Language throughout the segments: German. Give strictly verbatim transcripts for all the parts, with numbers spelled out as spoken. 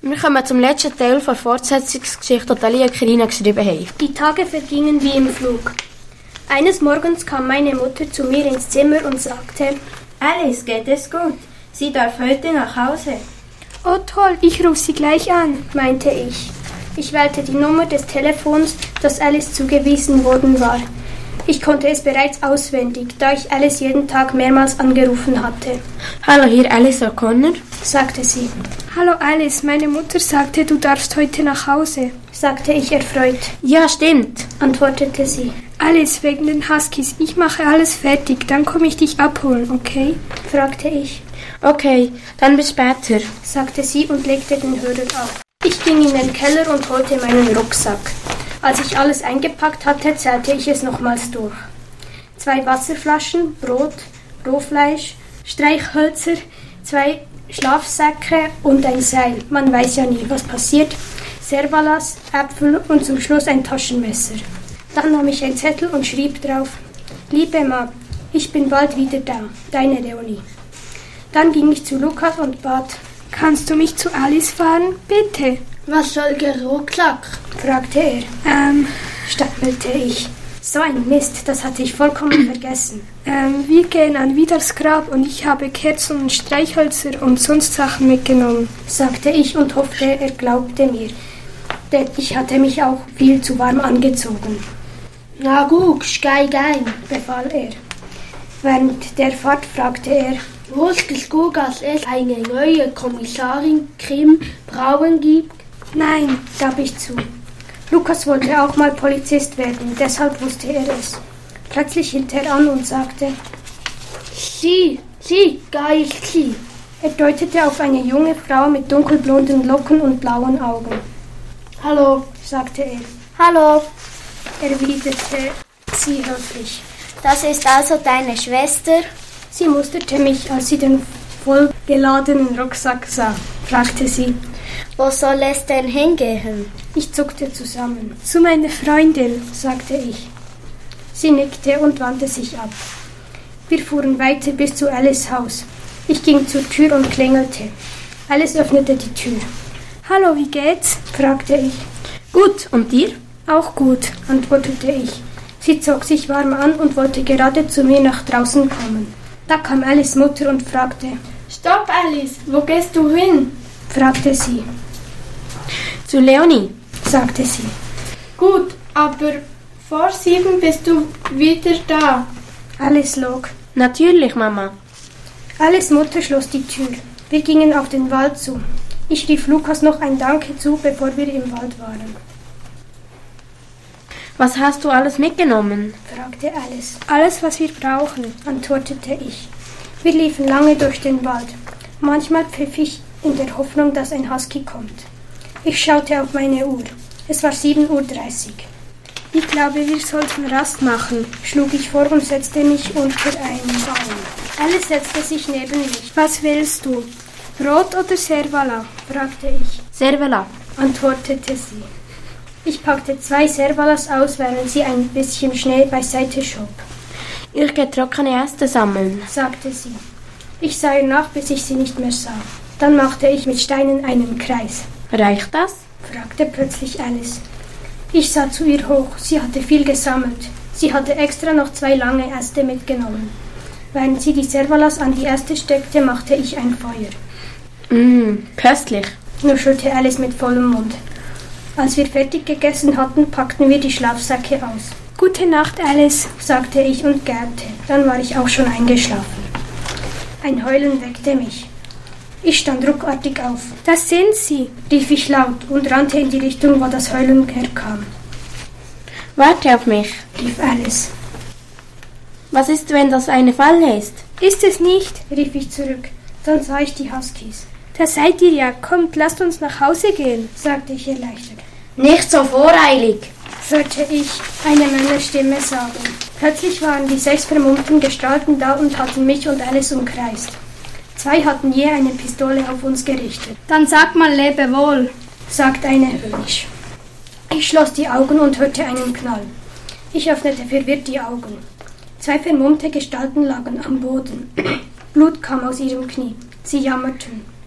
Wir kommen zum letzten Teil der Fortsetzungsgeschichte, die Elia und Kirina geschrieben haben. Die Tage vergingen wie im Flug. Eines Morgens kam meine Mutter zu mir ins Zimmer und sagte: Alice, geht es gut? Sie darf heute nach Hause. Oh toll, ich rufe sie gleich an, meinte ich. Ich wählte die Nummer des Telefons, das Alice zugewiesen worden war. Ich konnte es bereits auswendig, da ich Alice jeden Tag mehrmals angerufen hatte. Hallo, hier Alice O'Connor, sagte sie. Hallo Alice, meine Mutter sagte, du darfst heute nach Hause, sagte ich erfreut. Ja, stimmt, antwortete sie. Alice, wegen den Huskies, ich mache alles fertig, dann komme ich dich abholen, okay? fragte ich. Okay, dann bis später, sagte sie und legte den Hörer auf. Ich ging in den Keller und holte meinen Rucksack. Als ich alles eingepackt hatte, zählte ich es nochmals durch. Zwei Wasserflaschen, Brot, Rohfleisch, Streichhölzer, zwei Schlafsäcke und ein Seil. Man weiß ja nie, was passiert. Servalas, Äpfel und zum Schluss ein Taschenmesser. Dann nahm ich einen Zettel und schrieb drauf: Liebe Ma, ich bin bald wieder da. Deine Leonie. Dann ging ich zu Lukas und bat: Kannst du mich zu Alice fahren? Bitte. Was soll der Rucksack? fragte er. Ähm, stammelte ich. So ein Mist, das hatte ich vollkommen vergessen. Ähm, wir gehen an Vidars Grab und ich habe Kerzen und Streichhölzer und sonst Sachen mitgenommen, sagte ich und hoffte, er glaubte mir. Denn ich hatte mich auch viel zu warm angezogen. Na gut, steig ein, befahl er. Während der Fahrt fragte er: Wusstest du, dass es eine neue Kommissarin Kim Braun gibt? Nein, gab ich zu. Lukas wollte auch mal Polizist werden, deshalb wusste er es. Plötzlich hielt er an und sagte: Sie, sie, da ist sie. Er deutete auf eine junge Frau mit dunkelblonden Locken und blauen Augen. Hallo, sagte er. Hallo, erwiderte sie höflich. Das ist also deine Schwester? Sie musterte mich, als sie den vollgeladenen Rucksack sah, fragte sie: Wo soll es denn hingehen? Ich zuckte zusammen. Zu meiner Freundin, sagte ich. Sie nickte und wandte sich ab. Wir fuhren weiter bis zu Alice' Haus. Ich ging zur Tür und klingelte. Alice öffnete die Tür. Hallo, wie geht's? fragte ich. Gut, und dir? Auch gut, antwortete ich. Sie zog sich warm an und wollte gerade zu mir nach draußen kommen. Da kam Alice' Mutter und fragte: Stopp, Alice, wo gehst du hin? fragte sie. Zu Leonie, sagte sie. Gut, aber vor sieben bist du wieder da. Alice log. Natürlich, Mama. Alice' Mutter schloss die Tür. Wir gingen auf den Wald zu. Ich rief Lukas noch ein Danke zu, bevor wir im Wald waren. Was hast du alles mitgenommen? fragte Alice. Alles, was wir brauchen, antwortete ich. Wir liefen lange durch den Wald. Manchmal pfiff ich in der Hoffnung, dass ein Husky kommt. Ich schaute auf meine Uhr. Es war sieben Uhr dreißig. Ich glaube, wir sollten Rast machen, schlug ich vor und setzte mich unter einen Baum. Alice setzte sich neben mich. Was willst du? Brot oder Servala? fragte ich. Servala, antwortete sie. Ich packte zwei Servalas aus, während sie ein bisschen Schnee beiseite schob. Ich gehe trockene Äste sammeln, sagte sie. Ich sah ihr nach, bis ich sie nicht mehr sah. Dann machte ich mit Steinen einen Kreis. Reicht das? fragte plötzlich Alice. Ich sah zu ihr hoch. Sie hatte viel gesammelt. Sie hatte extra noch zwei lange Äste mitgenommen. Während sie die Servalas an die Äste steckte, machte ich ein Feuer. Mmm, köstlich, nuschelte Alice mit vollem Mund. Als wir fertig gegessen hatten, packten wir die Schlafsäcke aus. Gute Nacht, Alice, sagte ich und gähnte. Dann war ich auch schon eingeschlafen. Ein Heulen weckte mich. Ich stand ruckartig auf. Das sind sie, rief ich laut und rannte in die Richtung, wo das Heulen herkam. Warte auf mich, rief Alice. Was ist, wenn das eine Falle ist? Ist es nicht, rief ich zurück. Dann sah ich die Huskies. Da seid ihr ja. Kommt, lasst uns nach Hause gehen, sagte ich erleichtert. Nicht so voreilig, hörte ich eine Männerstimme sagen. Plötzlich waren die sechs vermummten Gestalten da und hatten mich und Alice umkreist. Zwei hatten je eine Pistole auf uns gerichtet. Dann sag mal Lebewohl, sagte eine höhnisch. Ich schloss die Augen und hörte einen Knall. Ich öffnete verwirrt die Augen. Zwei vermummte Gestalten lagen am Boden. Blut kam aus ihrem Knie. Sie jammerten.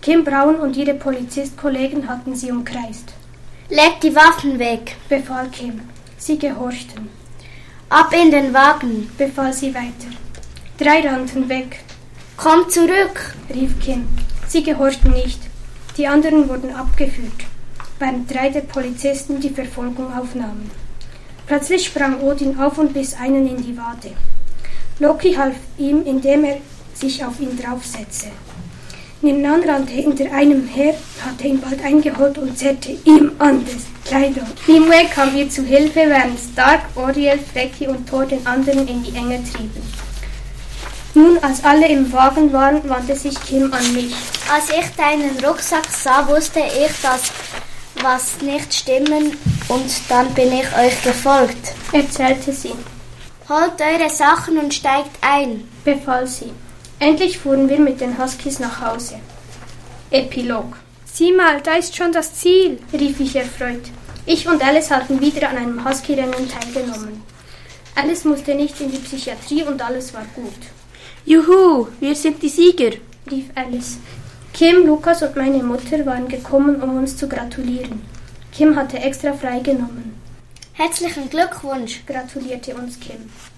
Kim Brown und ihre Polizistkollegen hatten sie umkreist. Leg die Waffen weg. Befahl Kim. Sie gehorchten. Ab in den Wagen. Befahl sie weiter. Drei rannten weg. Komm zurück, rief Kim. Sie gehorchten nicht. Die anderen wurden abgeführt, während drei der Polizisten die Verfolgung aufnahmen. Plötzlich sprang Odin auf und biss einen in die Wade. Loki half ihm, indem er sich auf ihn draufsetzte. Nebenan rannte hinter einem her, hatte ihn bald eingeholt und zerrte ihm an das Kleidung. Nimue kam ihr zu Hilfe, während Stark, Oriel, Freki und Thor den anderen in die Enge trieben. Nun, als alle im Wagen waren, wandte sich Kim an mich. Als ich deinen Rucksack sah, wusste ich, dass was nicht stimmen und dann bin ich euch gefolgt. Erzählte sie. Holt eure Sachen und steigt ein, befahl sie. Endlich fuhren wir mit den Huskies nach Hause. Epilog. Sieh mal, da ist schon das Ziel, rief ich erfreut. Ich und Alice hatten wieder an einem Husky-Rennen teilgenommen. Alice musste nicht in die Psychiatrie und alles war gut. Juhu, wir sind die Sieger, rief Alice. Kim, Lukas und meine Mutter waren gekommen, um uns zu gratulieren. Kim hatte extra freigenommen. Herzlichen Glückwunsch, gratulierte uns Kim.